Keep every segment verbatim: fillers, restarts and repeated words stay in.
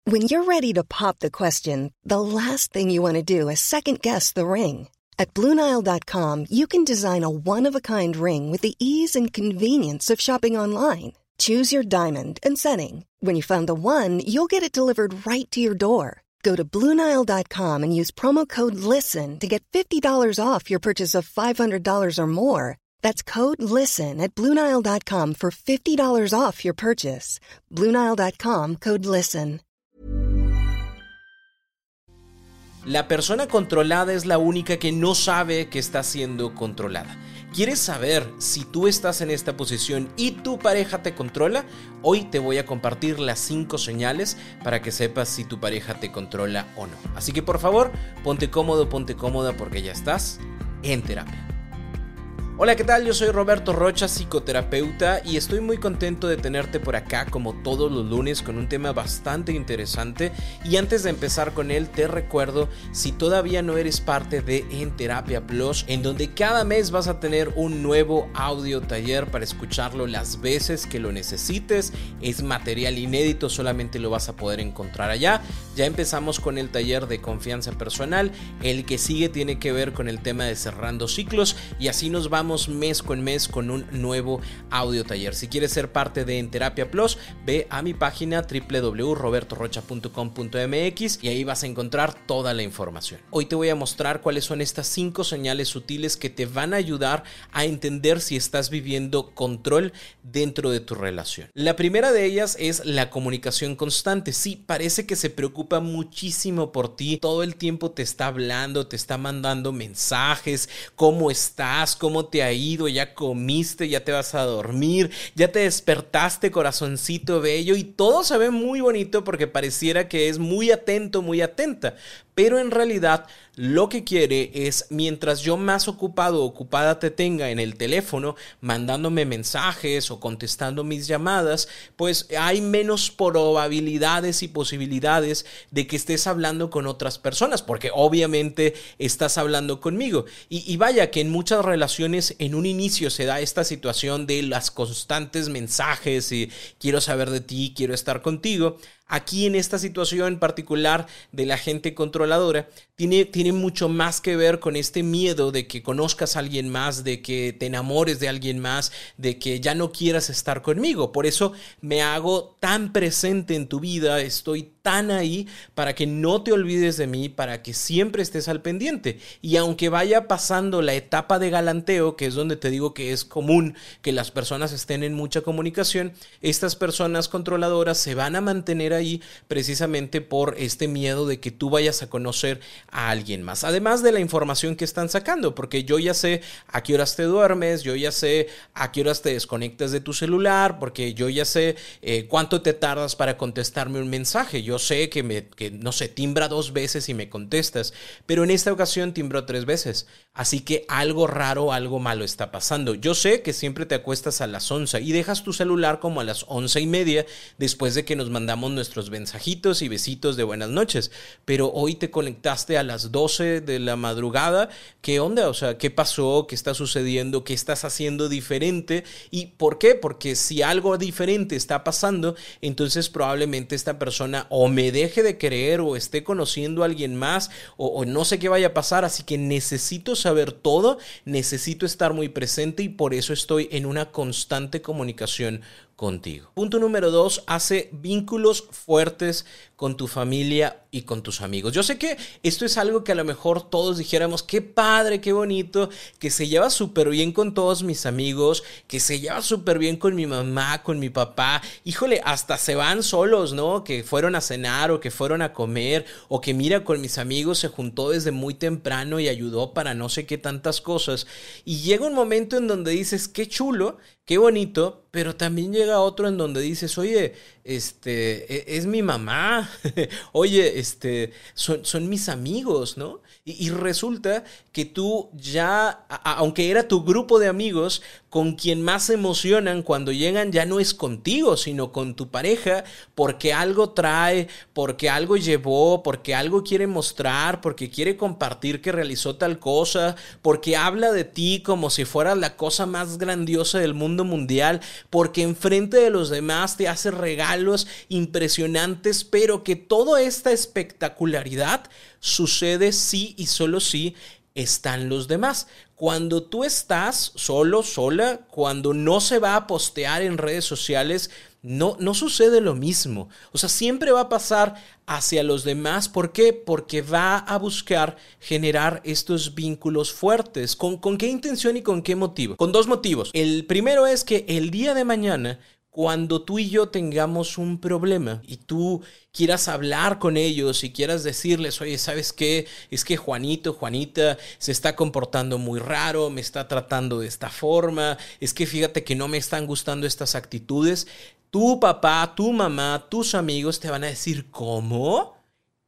When you're ready to pop the question, the last thing you want to do is second-guess the ring. At Blue Nile dot com, you can design a one-of-a-kind ring with the ease and convenience of shopping online. Choose your diamond and setting. When you find the one, you'll get it delivered right to your door. Go to Blue Nile dot com and use promo code LISTEN to get fifty dollars off your purchase of five hundred dollars or more. That's code LISTEN at Blue Nile dot com for fifty dollars off your purchase. Blue Nile dot com, code LISTEN. La persona controlada es la única que no sabe que está siendo controlada. ¿Quieres saber si tú estás en esta posición y tu pareja te controla? Hoy te voy a compartir las cinco señales para que sepas si tu pareja te controla o no. Así que por favor, ponte cómodo, ponte cómoda porque ya estás en terapia. Hola, ¿qué tal? Yo soy Roberto Rocha, psicoterapeuta, y estoy muy contento de tenerte por acá como todos los lunes con un tema bastante interesante. Y antes de empezar con él, te recuerdo, si todavía no eres parte de En Terapia Plus, en donde cada mes vas a tener un nuevo audio taller para escucharlo las veces que lo necesites. Es material inédito, solamente lo vas a poder encontrar allá. Ya empezamos con el taller de confianza personal. El que sigue tiene que ver con el tema de cerrando ciclos, y así nos vamos mes con mes con un nuevo audio taller. Si quieres ser parte de En Terapia Plus, ve a mi página doble u doble u doble u punto roberto rocha punto com punto m x y ahí vas a encontrar toda la información. Hoy te voy a mostrar cuáles son estas cinco señales sutiles que te van a ayudar a entender si estás viviendo control dentro de tu relación. La primera de ellas es la comunicación constante. Sí, parece que se preocupa muchísimo por ti, todo el tiempo te está hablando, te está mandando mensajes, cómo estás, cómo te ha ido, ya comiste, ya te vas a dormir, ya te despertaste, corazoncito bello, y todo se ve muy bonito porque pareciera que es muy atento, muy atenta, pero en realidad lo que quiere es, mientras yo más ocupado o ocupada te tenga en el teléfono, mandándome mensajes o contestando mis llamadas, pues hay menos probabilidades y posibilidades de que estés hablando con otras personas, porque obviamente estás hablando conmigo. Y, y vaya que en muchas relaciones en un inicio se da esta situación de las constantes mensajes y quiero saber de ti, quiero estar contigo. Aquí en esta situación particular de la gente controladora tiene, tiene mucho más que ver con este miedo de que conozcas a alguien más, de que te enamores de alguien más, de que ya no quieras estar conmigo. Por eso me hago tan presente en tu vida, estoy tan ahí para que no te olvides de mí, para que siempre estés al pendiente. Y aunque vaya pasando la etapa de galanteo, que es donde te digo que es común que las personas estén en mucha comunicación, estas personas controladoras se van a mantener ahí precisamente por este miedo de que tú vayas a conocer a alguien más. Además de la información que están sacando, porque yo ya sé a qué horas te duermes, yo ya sé a qué horas te desconectas de tu celular, porque yo ya sé eh, cuánto te tardas para contestarme un mensaje. Yo sé que, me, que, no sé, timbra dos veces y me contestas, pero en esta ocasión timbró tres veces. Así que algo raro, algo malo está pasando. Yo sé que siempre te acuestas a las once y dejas tu celular como a las once y media después de que nos mandamos nuestros mensajitos y besitos de buenas noches, pero hoy te conectaste a las doce de la madrugada. ¿Qué onda? O sea, ¿qué pasó? ¿Qué está sucediendo? ¿Qué estás haciendo diferente? ¿Y por qué? Porque si algo diferente está pasando, entonces probablemente esta persona o me deje de querer o esté conociendo a alguien más o, o no sé qué vaya a pasar. Así que necesito saber todo, necesito estar muy presente y por eso estoy en una constante comunicación contigo. Punto número dos, hace vínculos fuertes con tu familia y con tus amigos. Yo sé que esto es algo que a lo mejor todos dijéramos, qué padre, qué bonito, que se lleva súper bien con todos mis amigos, que se lleva súper bien con mi mamá, con mi papá. Híjole, hasta se van solos, ¿no? Que fueron a cenar o que fueron a comer o que mira, con mis amigos se juntó desde muy temprano y ayudó para no sé qué tantas cosas. Y llega un momento en donde dices, qué chulo, qué bonito, pero también llega otro en donde dices, oye, este, es mi mamá, oye, este, son, son mis amigos, ¿no? Y, y resulta que tú ya, a, aunque era tu grupo de amigos, con quien más se emocionan cuando llegan ya no es contigo, sino con tu pareja, porque algo trae, porque algo llevó, porque algo quiere mostrar, porque quiere compartir que realizó tal cosa, porque habla de ti como si fueras la cosa más grandiosa del mundo mundial, porque enfrente de los demás te hace regalos impresionantes, pero que toda esta espectacularidad sucede sí y solo sí están los demás. Cuando tú estás solo, sola, cuando no se va a postear en redes sociales, no, no sucede lo mismo. O sea, siempre va a pasar hacia los demás. ¿Por qué? Porque va a buscar generar estos vínculos fuertes. ¿Con, con qué intención y con qué motivo? Con dos motivos. El primero es que el día de mañana, cuando tú y yo tengamos un problema y tú quieras hablar con ellos y quieras decirles, oye, ¿sabes qué? Es que Juanito, Juanita se está comportando muy raro, me está tratando de esta forma, es que fíjate que no me están gustando estas actitudes. Tu papá, tu mamá, tus amigos te van a decir, ¿cómo?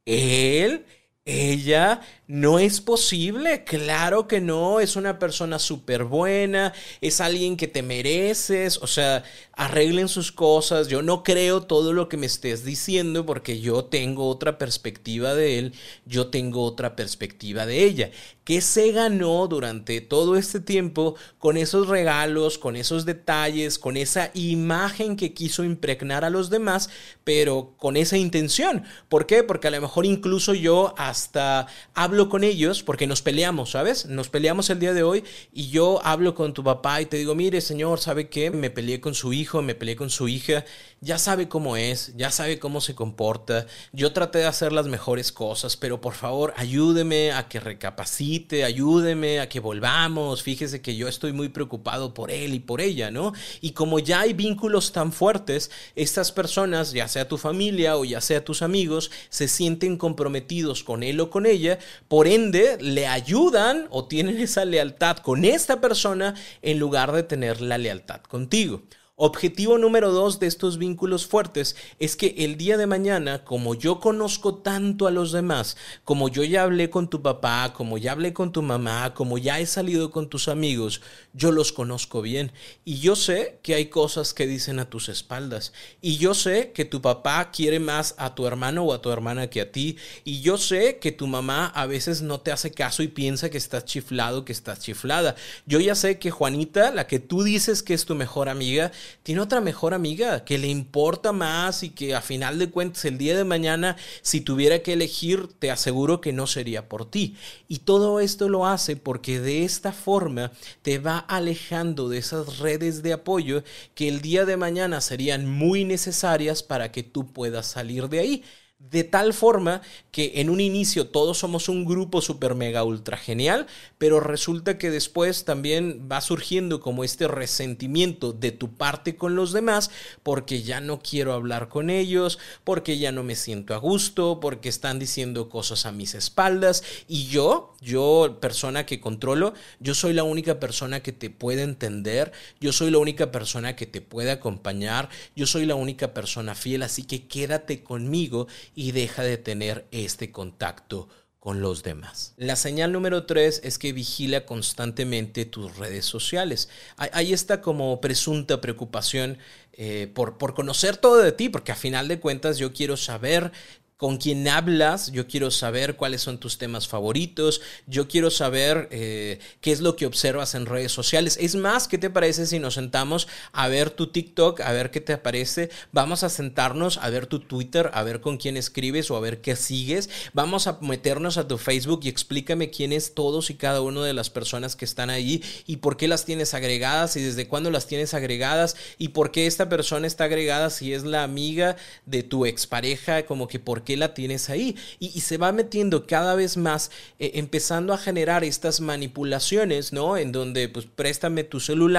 ¿Él? ¿Ella? No es posible, claro que no, es una persona súper buena, es alguien que te mereces, o sea, arreglen sus cosas, yo no creo todo lo que me estés diciendo porque yo tengo otra perspectiva de él, yo tengo otra perspectiva de ella. ¿Qué se ganó durante todo este tiempo con esos regalos, con esos detalles, con esa imagen que quiso impregnar a los demás, pero con esa intención? ¿Por qué? Porque a lo mejor incluso yo hasta hablo con ellos porque nos peleamos, ¿sabes? Nos peleamos el día de hoy y yo hablo con tu papá y te digo, mire señor, ¿sabe qué? Me peleé con su hijo, me peleé con su hija, ya sabe cómo es, ya sabe cómo se comporta, yo traté de hacer las mejores cosas, pero por favor ayúdeme a que recapacite, ayúdeme a que volvamos, fíjese que yo estoy muy preocupado por él y por ella, ¿no? Y como ya hay vínculos tan fuertes, estas personas, ya sea tu familia o ya sea tus amigos, se sienten comprometidos con él o con ella, por ende le ayudan o tienen esa lealtad con esta persona en lugar de tener la lealtad contigo. Objetivo número dos de estos vínculos fuertes es que el día de mañana, como yo conozco tanto a los demás, como yo ya hablé con tu papá, como ya hablé con tu mamá, como ya he salido con tus amigos, yo los conozco bien y yo sé que hay cosas que dicen a tus espaldas y yo sé que tu papá quiere más a tu hermano o a tu hermana que a ti y yo sé que tu mamá a veces no te hace caso y piensa que estás chiflado, que estás chiflada. Yo ya sé que Juanita, la que tú dices que es tu mejor amiga, tiene otra mejor amiga que le importa más y que a final de cuentas el día de mañana si tuviera que elegir te aseguro que no sería por ti. Y todo esto lo hace porque de esta forma te va alejando de esas redes de apoyo que el día de mañana serían muy necesarias para que tú puedas salir de ahí. De tal forma que en un inicio todos somos un grupo super mega ultra genial, pero resulta que después también va surgiendo como este resentimiento de tu parte con los demás porque ya no quiero hablar con ellos, porque ya no me siento a gusto, porque están diciendo cosas a mis espaldas y yo, yo persona que controlo, yo soy la única persona que te puede entender, yo soy la única persona que te puede acompañar, yo soy la única persona fiel, así que quédate conmigo y deja de tener este contacto con los demás. La señal número tres es que vigila constantemente tus redes sociales. Hay esta como presunta preocupación eh, por, por conocer todo de ti, porque a final de cuentas yo quiero saber con quién hablas, yo quiero saber cuáles son tus temas favoritos, yo quiero saber eh, qué es lo que observas en redes sociales. Es más, ¿qué te parece si nos sentamos a ver tu TikTok, a ver qué te aparece? Vamos a sentarnos a ver tu Twitter, a ver con quién escribes o a ver qué sigues. Vamos a meternos a tu Facebook y explícame quiénes todos y cada una de las personas que están ahí y por qué las tienes agregadas y desde cuándo las tienes agregadas y por qué esta persona está agregada si es la amiga de tu expareja, como que por qué la tienes ahí y, y se va metiendo cada vez más eh, empezando a generar estas manipulaciones, ¿no? En donde pues préstame tu celular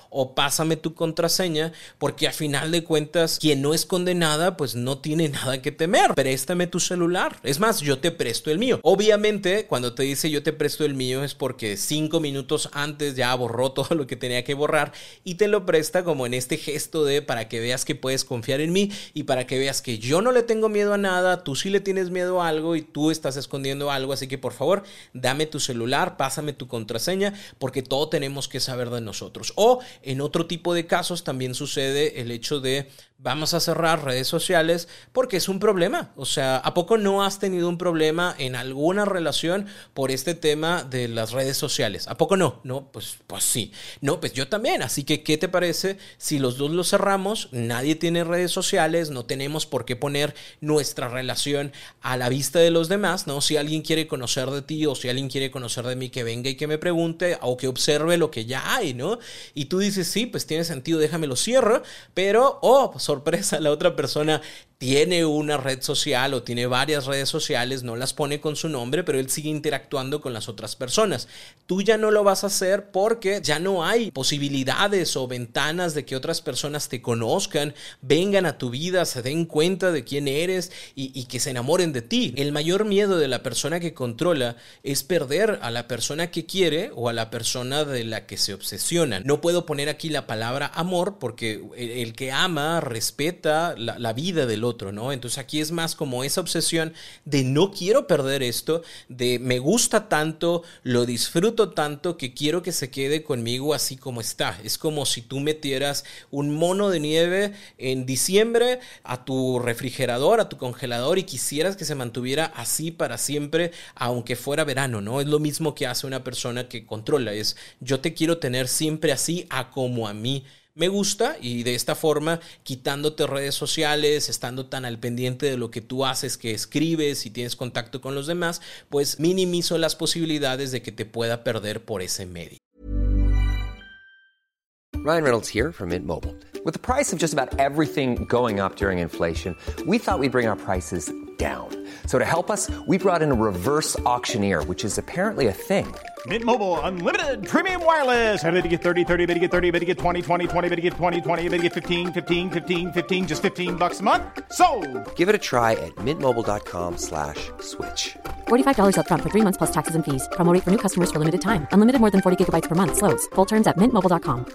o pásame tu contraseña, porque a final de cuentas quien no es condenada pues no tiene nada que temer. Préstame tu celular, es más, yo te presto el mío. Obviamente cuando te dice yo te presto el mío es porque cinco minutos antes ya borró todo lo que tenía que borrar y te lo presta como en este gesto de para que veas que puedes confiar en mí y para que veas que yo no le tengo miedo a nada, tú sí le tienes miedo a algo y tú estás escondiendo algo, así que por favor dame tu celular, pásame tu contraseña, porque todo tenemos que saber de nosotros. O en otro tipo de casos también sucede el hecho de vamos a cerrar redes sociales porque es un problema. O sea, ¿a poco no has tenido un problema en alguna relación por este tema de las redes sociales? ¿A poco no? No, pues, pues sí. No, pues yo también. Así que, ¿qué te parece si los dos lo cerramos? Nadie tiene redes sociales, no tenemos por qué poner nuestra relación a la vista de los demás, ¿no? Si alguien quiere conocer de ti o si alguien quiere conocer de mí, que venga y que me pregunte o que observe lo que ya hay, ¿no? Y tú dices, sí, pues tiene sentido, déjame lo cierro, pero, oh, pues, sorpresa, la otra persona tiene una red social o tiene varias redes sociales, no las pone con su nombre, pero él sigue interactuando con las otras personas. Tú ya no lo vas a hacer porque ya no hay posibilidades o ventanas de que otras personas te conozcan, vengan a tu vida, se den cuenta de quién eres y, y que se enamoren de ti. El mayor miedo de la persona que controla es perder a la persona que quiere o a la persona de la que se obsesiona. No puedo poner aquí la palabra amor porque el, el que ama respeta la, la vida del otro. Otro, ¿no? Entonces aquí es más como esa obsesión de no quiero perder esto, de me gusta tanto, lo disfruto tanto que quiero que se quede conmigo así como está. Es como si tú metieras un mono de nieve en diciembre a tu refrigerador, a tu congelador y quisieras que se mantuviera así para siempre, aunque fuera verano, ¿no? Es lo mismo que hace una persona que controla, es yo te quiero tener siempre así a como a mí me gusta y de esta forma quitándote redes sociales, estando tan al pendiente de lo que tú haces, que escribes y tienes contacto con los demás, pues minimizo las posibilidades de que te pueda perder por ese medio. Ryan Reynolds here from Mint Mobile. With the price of just about everything going up during inflation, we thought we'd bring our prices down. So to help us, we brought in a reverse auctioneer, which is apparently a thing. Mint Mobile Unlimited Premium Wireless. How to get thirty, thirty, how to get thirty, how to get twenty, twenty, twenty, how to get twenty, twenty, how to get fifteen, fifteen, fifteen, fifteen, just fifteen bucks a month? Sold! Give it a try at mintmobile.com slash switch. forty-five dollars up front for three months plus taxes and fees. Promo rate for new customers for limited time. Unlimited more than forty gigabytes per month. Slows full terms at mint mobile dot com.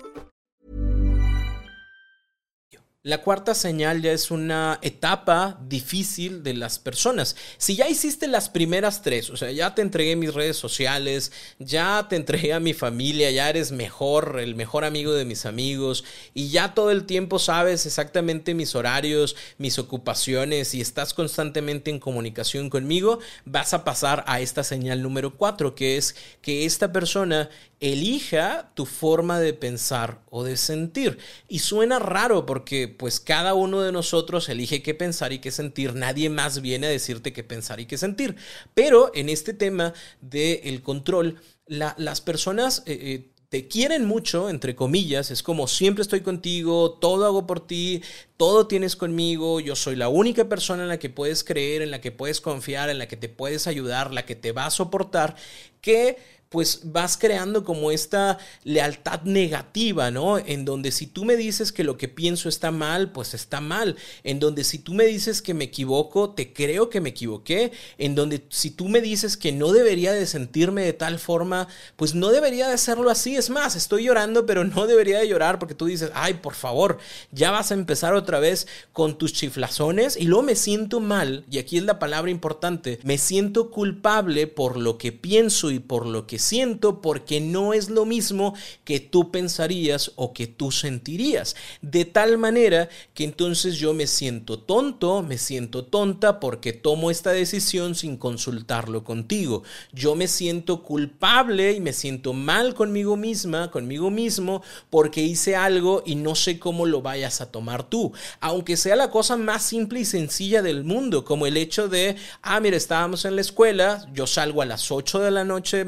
La cuarta señal ya es una etapa difícil de las personas. Si ya hiciste las primeras tres, o sea, ya te entregué mis redes sociales, ya te entregué a mi familia, ya eres mejor, el mejor amigo de mis amigos y ya todo el tiempo sabes exactamente mis horarios, mis ocupaciones y estás constantemente en comunicación conmigo, vas a pasar a esta señal número cuatro, que es que esta persona elija tu forma de pensar o de sentir. Y suena raro porque pues cada uno de nosotros elige qué pensar y qué sentir. Nadie más viene a decirte qué pensar y qué sentir. Pero en este tema del control, la, las personas eh, eh, te quieren mucho, entre comillas. Es como siempre estoy contigo, todo hago por ti, todo tienes conmigo, yo soy la única persona en la que puedes creer, en la que puedes confiar, en la que te puedes ayudar, la que te va a soportar, que pues vas creando como esta lealtad negativa, ¿no? En donde si tú me dices que lo que pienso está mal, pues está mal. En donde si tú me dices que me equivoco, te creo que me equivoqué. En donde si tú me dices que no debería de sentirme de tal forma, pues no debería de hacerlo así. Es más, estoy llorando, pero no debería de llorar porque tú dices, ay, por favor, ya vas a empezar otra vez con tus chiflazones. Y luego me siento mal, y aquí es la palabra importante, me siento culpable por lo que pienso y por lo que siento, porque no es lo mismo que tú pensarías o que tú sentirías, de tal manera que entonces yo me siento tonto, me siento tonta porque tomo esta decisión sin consultarlo contigo. Yo me siento culpable y me siento mal conmigo misma, conmigo mismo, porque hice algo y no sé cómo lo vayas a tomar tú, aunque sea la cosa más simple y sencilla del mundo, como el hecho de, ah, mira, estábamos en la escuela, yo salgo a las ocho de la noche, mi última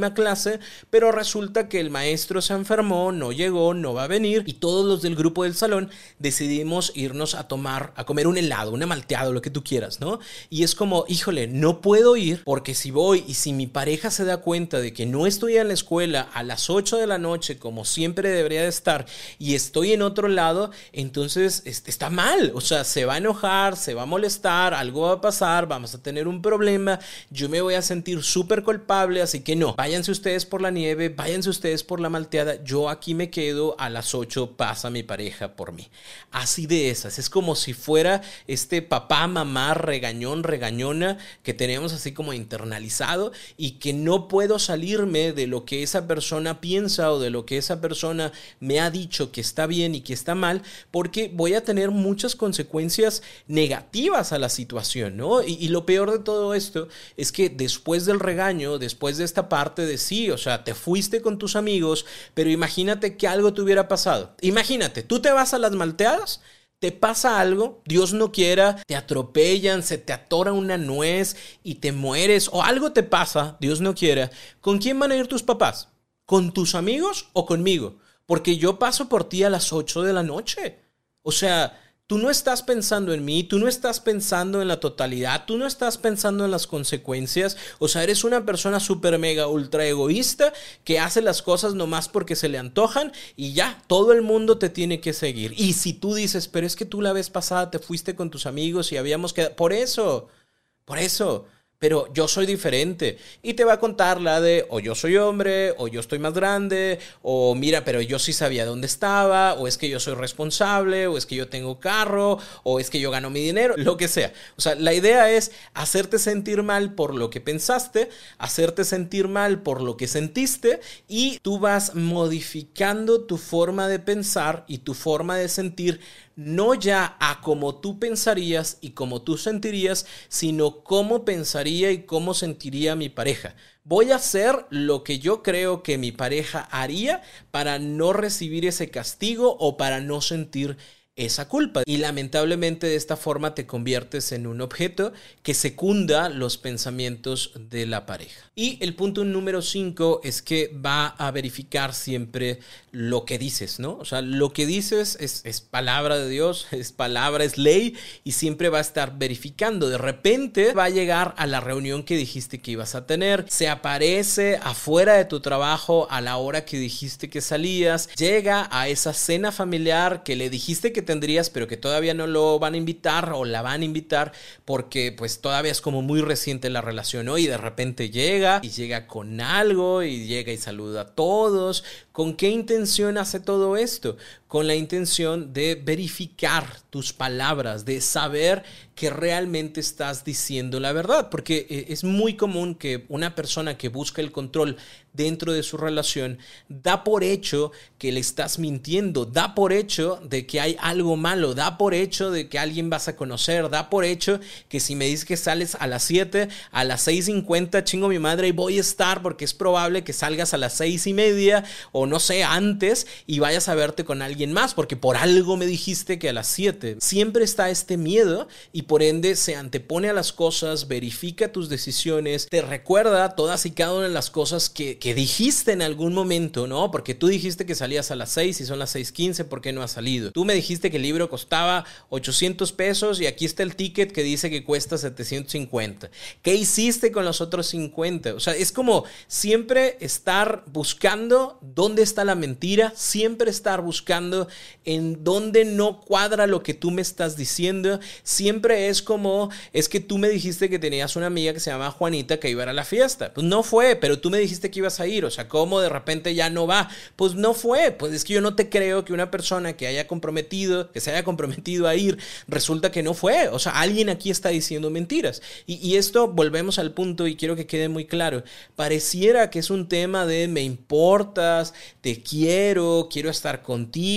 próxima clase, pero resulta que el maestro se enfermó, no llegó, no va a venir y todos los del grupo del salón decidimos irnos a tomar, a comer un helado, una malteada, lo que tú quieras, ¿no? Y es como, híjole, no puedo ir porque si voy y si mi pareja se da cuenta de que no estoy en la escuela a las ocho de la noche como siempre debería de estar y estoy en otro lado, entonces está mal, o sea, se va a enojar, se va a molestar, algo va a pasar, vamos a tener un problema, yo me voy a sentir súper culpable, así que no, váyanse ustedes por la nieve, váyanse ustedes por la malteada, yo aquí me quedo, a las ocho pasa mi pareja por mí. Así de esas, es como si fuera este papá, mamá, regañón, regañona que tenemos así como internalizado y que no puedo salirme de lo que esa persona piensa o de lo que esa persona me ha dicho que está bien y que está mal, porque voy a tener muchas consecuencias negativas a la situación, ¿no? Y, y lo peor de todo esto es que después del regaño, después de esta parte de sí, o sea, te fuiste con tus amigos, pero imagínate que algo te hubiera pasado. Imagínate, tú te vas a las malteadas, te pasa algo, Dios no quiera, te atropellan, se te atora una nuez y te mueres, o algo te pasa, Dios no quiera. ¿Con quién van a ir tus papás? ¿Con tus amigos o conmigo? Porque yo paso por ti a las ocho de la noche. O sea, tú no estás pensando en mí, tú no estás pensando en la totalidad, tú no estás pensando en las consecuencias. O sea, eres una persona súper mega ultra egoísta que hace las cosas nomás porque se le antojan y ya, todo el mundo te tiene que seguir. Y si tú dices, pero es que tú la vez pasada te fuiste con tus amigos y habíamos quedado... Por eso, por eso... Pero yo soy diferente y te va a contar la de o yo soy hombre o yo estoy más grande o mira, pero yo sí sabía dónde estaba o es que yo soy responsable o es que yo tengo carro o es que yo gano mi dinero, lo que sea. O sea, la idea es hacerte sentir mal por lo que pensaste, hacerte sentir mal por lo que sentiste y tú vas modificando tu forma de pensar y tu forma de sentir no ya a como tú pensarías y como tú sentirías, sino cómo pensaría y cómo sentiría mi pareja. Voy a hacer lo que yo creo que mi pareja haría para no recibir ese castigo o para no sentir esa culpa. Y lamentablemente de esta forma te conviertes en un objeto que secunda los pensamientos de la pareja. Y el punto número cinco es que va a verificar siempre lo que dices, ¿no? O sea, lo que dices es, es palabra de Dios, es palabra, es ley y siempre va a estar verificando. De repente va a llegar a la reunión que dijiste que ibas a tener, se aparece afuera de tu trabajo a la hora que dijiste que salías, llega a esa cena familiar que le dijiste que tendrías, pero que todavía no lo van a invitar o la van a invitar porque pues todavía es como muy reciente la relación, ¿no? Y de repente llega y llega con algo y llega y saluda a todos. ¿Con qué intención hace todo esto? Con la intención de verificar tus palabras, de saber que realmente estás diciendo la verdad, porque es muy común que una persona que busca el control dentro de su relación da por hecho que le estás mintiendo, da por hecho de que hay algo malo, da por hecho de que alguien vas a conocer, da por hecho que si me dices que sales a las siete, a las seis cincuenta chingo mi madre y voy a estar porque es probable que salgas a las seis y media o no sé, antes y vayas a verte con alguien más porque por algo me dijiste que a las siete. Siempre está este miedo y por ende se antepone a las cosas, verifica tus decisiones, te recuerda todas y cada una de las cosas que, que dijiste en algún momento, ¿no? Porque tú dijiste que salías a las seis y son las seis quince, ¿por qué no has salido? Tú me dijiste que el libro costaba ochocientos pesos y aquí está el ticket que dice que cuesta setecientos cincuenta. ¿Qué hiciste con los otros cincuenta? O sea, es como siempre estar buscando dónde está la mentira, siempre estar buscando en dónde no cuadra lo que tú me estás diciendo. Siempre es como, es que tú me dijiste que tenías una amiga que se llama Juanita que iba a ir a la fiesta. Pues no fue, pero tú me dijiste que ibas a ir. O sea, ¿cómo de repente ya no va? Pues no fue. Pues es que yo no te creo que una persona que haya comprometido, que se haya comprometido a ir, resulta que no fue. O sea, alguien aquí está diciendo mentiras. Y, y esto, volvemos al punto y quiero que quede muy claro. Pareciera que es un tema de me importas, te quiero, quiero estar contigo,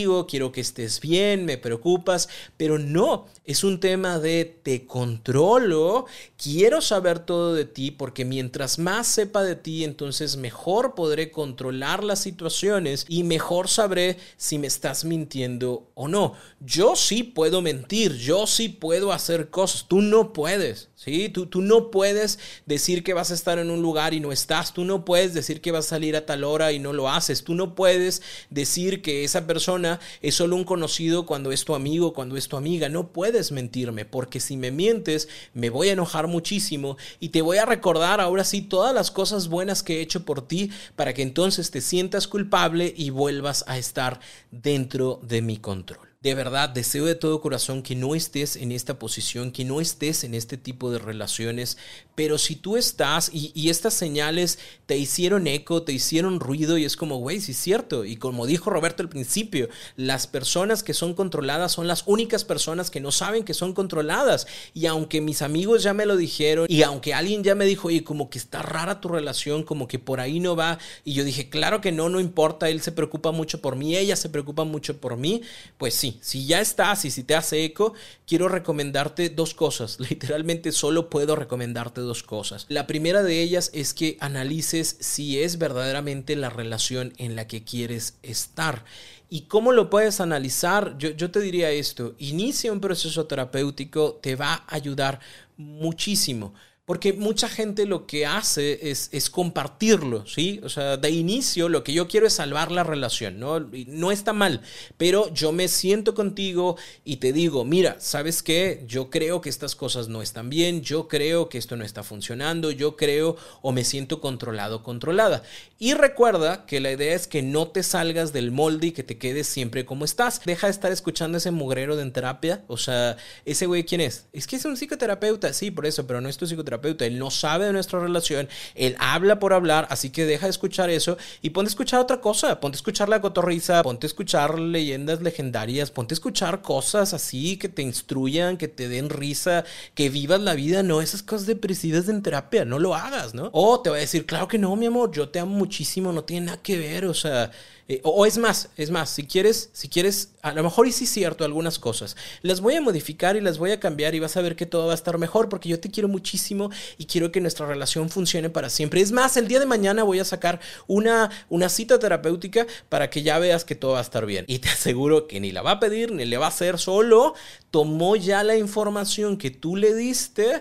contigo, quiero que estés bien, me preocupas, pero no, es un tema de te controlo, quiero saber todo de ti porque mientras más sepa de ti, entonces mejor podré controlar las situaciones y mejor sabré si me estás mintiendo o no. Yo sí puedo mentir, yo sí puedo hacer cosas, tú no puedes, ¿sí? Tú, tú no puedes decir que vas a estar en un lugar y no estás, tú no puedes decir que vas a salir a tal hora y no lo haces, tú no puedes decir que esa persona es solo un conocido cuando es tu amigo, cuando es tu amiga, no puedes mentirme, porque si me mientes me voy a enojar muchísimo y te voy a recordar ahora sí todas las cosas buenas que he hecho por ti para que entonces te sientas culpable y vuelvas a estar dentro de mi control. De verdad, deseo de todo corazón que no estés en esta posición, que no estés en este tipo de relaciones, pero si tú estás y, y estas señales te hicieron eco, te hicieron ruido y es como, güey, sí es cierto. Y como dijo Roberto al principio, las personas que son controladas son las únicas personas que no saben que son controladas. Y aunque mis amigos ya me lo dijeron y aunque alguien ya me dijo, oye, como que está rara tu relación, como que por ahí no va. Y yo dije, claro que no, no importa, él se preocupa mucho por mí, ella se preocupa mucho por mí, pues sí. Si ya estás y si te hace eco, quiero recomendarte dos cosas. Literalmente solo puedo recomendarte dos cosas. La primera de ellas es que analices si es verdaderamente la relación en la que quieres estar. ¿Y cómo lo puedes analizar? Yo, yo te diría esto. Inicia un proceso terapéutico, te va a ayudar muchísimo. Porque mucha gente lo que hace es, es compartirlo, ¿sí? O sea, de inicio lo que yo quiero es salvar la relación, ¿no? Y no está mal, pero yo me siento contigo y te digo, mira, ¿sabes qué? Yo creo que estas cosas no están bien, yo creo que esto no está funcionando, yo creo o me siento controlado, controlada. Y recuerda que la idea es que no te salgas del molde y que te quedes siempre como estás. Deja de estar escuchando ese mugrero de en terapia, o sea, ese güey, ¿quién es? Es que es un psicoterapeuta, sí, por eso, pero no es tu psicoterapeuta. Él no sabe de nuestra relación, él habla por hablar, así que deja de escuchar eso y ponte a escuchar otra cosa, ponte a escuchar la cotorriza, ponte a escuchar leyendas legendarias, ponte a escuchar cosas así que te instruyan, que te den risa, que vivas la vida, no esas cosas depresivas en terapia, no lo hagas, ¿no? O te va a decir, claro que no, mi amor, yo te amo muchísimo, no tiene nada que ver, o sea... Eh, o, o es más, es más, si quieres, si quieres, a lo mejor y sí es cierto algunas cosas, las voy a modificar y las voy a cambiar y vas a ver que todo va a estar mejor porque yo te quiero muchísimo y quiero que nuestra relación funcione para siempre. Es más, el día de mañana voy a sacar una, una cita terapéutica para que ya veas que todo va a estar bien. Y te aseguro que ni la va a pedir, ni le va a hacer, solo tomó ya la información que tú le diste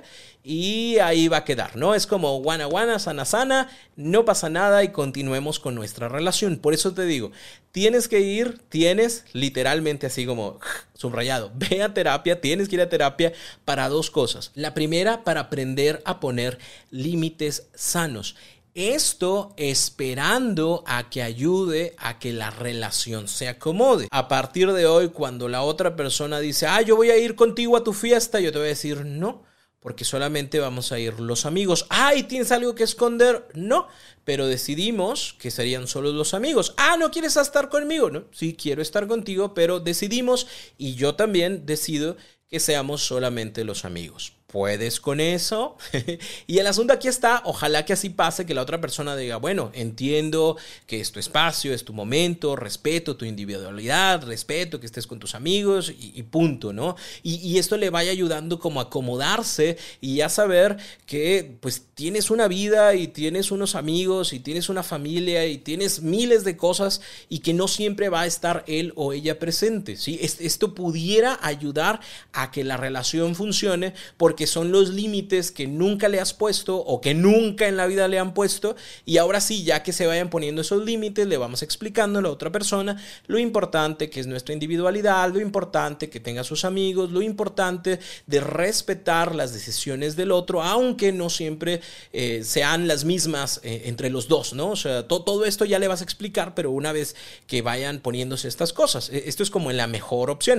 y ahí va a quedar, ¿no? Es como guana guana, sana sana, no pasa nada y continuemos con nuestra relación. Por eso te digo, tienes que ir, tienes literalmente así como subrayado, ve a terapia, tienes que ir a terapia para dos cosas. La primera, para aprender a poner límites sanos. Esto esperando a que ayude a que la relación se acomode. A partir de hoy, cuando la otra persona dice, ah, yo voy a ir contigo a tu fiesta, yo te voy a decir, no, porque solamente vamos a ir los amigos. Ah, ¿y tienes algo que esconder? No, pero decidimos que serían solo los amigos. Ah, ¿no quieres estar conmigo? No, sí, quiero estar contigo, pero decidimos y yo también decido que seamos solamente los amigos. ¿Puedes con eso? Y el asunto aquí está, ojalá que así pase, que la otra persona diga, bueno, entiendo que es tu espacio, es tu momento, respeto tu individualidad, respeto que estés con tus amigos y, y punto, ¿no? Y, y esto le vaya ayudando como a acomodarse y ya saber que pues tienes una vida y tienes unos amigos y tienes una familia y tienes miles de cosas y que no siempre va a estar él o ella presente, ¿sí? Esto pudiera ayudar a que la relación funcione porque son los límites que nunca le has puesto o que nunca en la vida le han puesto y ahora sí, ya que se vayan poniendo esos límites, le vamos explicando a la otra persona lo importante que es nuestra individualidad, lo importante que tenga sus amigos, lo importante de respetar las decisiones del otro, aunque no siempre eh, sean las mismas eh, entre los dos, ¿no? O sea, to- todo esto ya le vas a explicar, pero una vez que vayan poniéndose estas cosas, esto es como la mejor opción.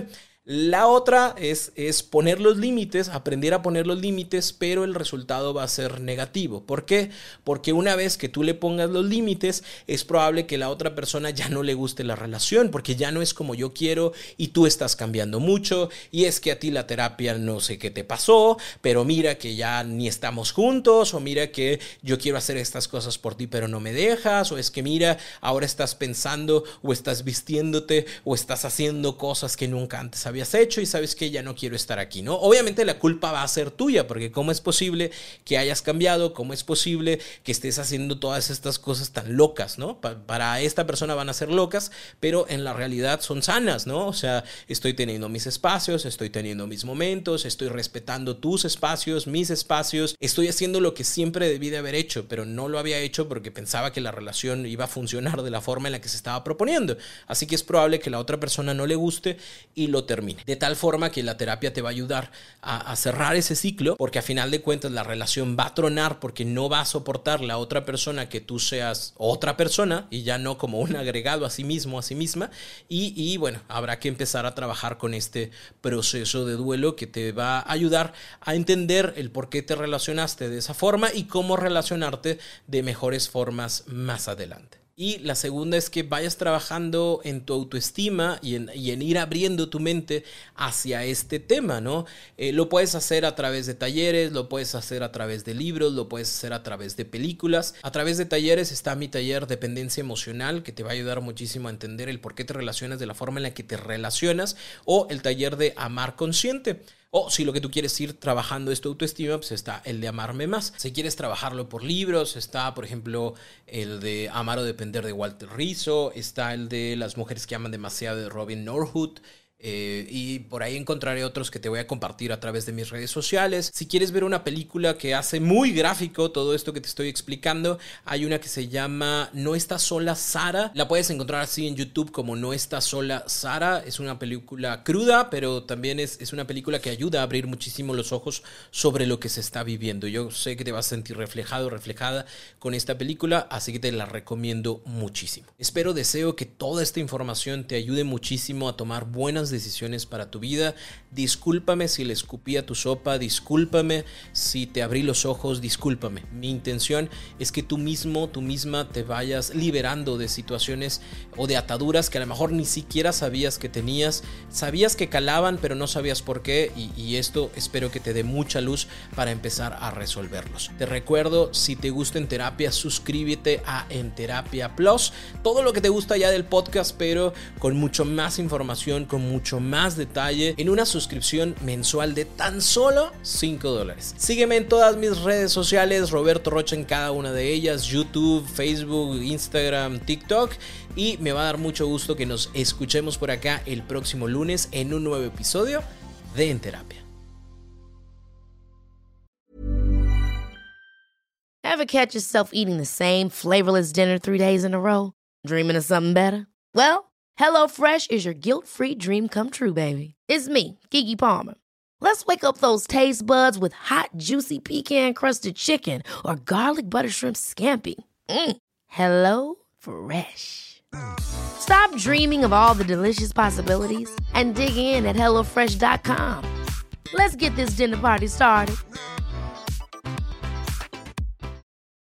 La otra es, es poner los límites, aprender a poner los límites, pero el resultado va a ser negativo. ¿Por qué? Porque una vez que tú le pongas los límites, es probable que la otra persona ya no le guste la relación, porque ya no es como yo quiero y tú estás cambiando mucho, y es que a ti la terapia no sé qué te pasó, pero mira que ya ni estamos juntos, o mira que yo quiero hacer estas cosas por ti pero no me dejas, o es que mira, ahora estás pensando o estás vistiéndote o estás haciendo cosas que nunca antes habías habías hecho y sabes que ya no quiero estar aquí, ¿no? Obviamente la culpa va a ser tuya, porque ¿cómo es posible que hayas cambiado? ¿Cómo es posible que estés haciendo todas estas cosas tan locas, ¿no? Pa- para esta persona van a ser locas, pero en la realidad son sanas, ¿no? O sea, estoy teniendo mis espacios, estoy teniendo mis momentos, estoy respetando tus espacios, mis espacios, estoy haciendo lo que siempre debí de haber hecho, pero no lo había hecho porque pensaba que la relación iba a funcionar de la forma en la que se estaba proponiendo. Así que es probable que la otra persona no le guste y lo termine. De tal forma que la terapia te va a ayudar a, a cerrar ese ciclo, porque a final de cuentas la relación va a tronar porque no va a soportar la otra persona que tú seas otra persona y ya no como un agregado a sí mismo, a sí misma. Y, y bueno, habrá que empezar a trabajar con este proceso de duelo que te va a ayudar a entender el por qué te relacionaste de esa forma y cómo relacionarte de mejores formas más adelante. Y la segunda es que vayas trabajando en tu autoestima y en, y en ir abriendo tu mente hacia este tema, ¿no? Eh, lo puedes hacer a través de talleres, lo puedes hacer a través de libros, lo puedes hacer a través de películas. A través de talleres está mi taller Dependencia Emocional, que te va a ayudar muchísimo a entender el por qué te relacionas de la forma en la que te relacionas, o el taller de Amar Consciente. O si lo que tú quieres ir trabajando es tu autoestima, pues está el de Amarme Más. Si quieres trabajarlo por libros, está, por ejemplo, el de Amar o Depender de Walter Rizzo, está el de Las Mujeres que Aman Demasiado de Robin Norwood. Eh, y por ahí encontraré otros que te voy a compartir a través de mis redes sociales. Si quieres ver una película que hace muy gráfico todo esto que te estoy explicando, hay una que se llama No Está Sola Sara. La puedes encontrar así en YouTube como No Está Sola Sara. Es una película cruda, pero también es, es una película que ayuda a abrir muchísimo los ojos sobre lo que se está viviendo. Yo sé que te vas a sentir reflejado, reflejada con esta película, así que te la recomiendo muchísimo. Espero, deseo que toda esta información te ayude muchísimo a tomar buenas decisiones para tu vida. Discúlpame si le escupí a tu sopa, discúlpame si te abrí los ojos, discúlpame. Mi intención es que tú mismo, tú misma te vayas liberando de situaciones o de ataduras que a lo mejor ni siquiera sabías que tenías, sabías que calaban pero no sabías por qué, y, y esto espero que te dé mucha luz para empezar a resolverlos. Te recuerdo, si te gusta En Terapia, suscríbete a En Terapia Plus, todo lo que te gusta ya del podcast, pero con mucho más información, con mucho más detalle, en una suscripción mensual de tan solo cinco dólares. Sígueme en todas mis redes sociales, Roberto Rocha en cada una de ellas, YouTube, Facebook, Instagram, TikTok, y me va a dar mucho gusto que nos escuchemos por acá el próximo lunes en un nuevo episodio de En Terapia. Ever catch yourself eating the same flavorless dinner three days in a row? Dreaming of something better? Well, HelloFresh is your guilt-free dream come true, baby. It's me, Keke Palmer. Let's wake up those taste buds with hot, juicy pecan-crusted chicken or garlic butter shrimp scampi. Mm. Hello Fresh. Stop dreaming of all the delicious possibilities and dig in at hello fresh dot com. Let's get this dinner party started.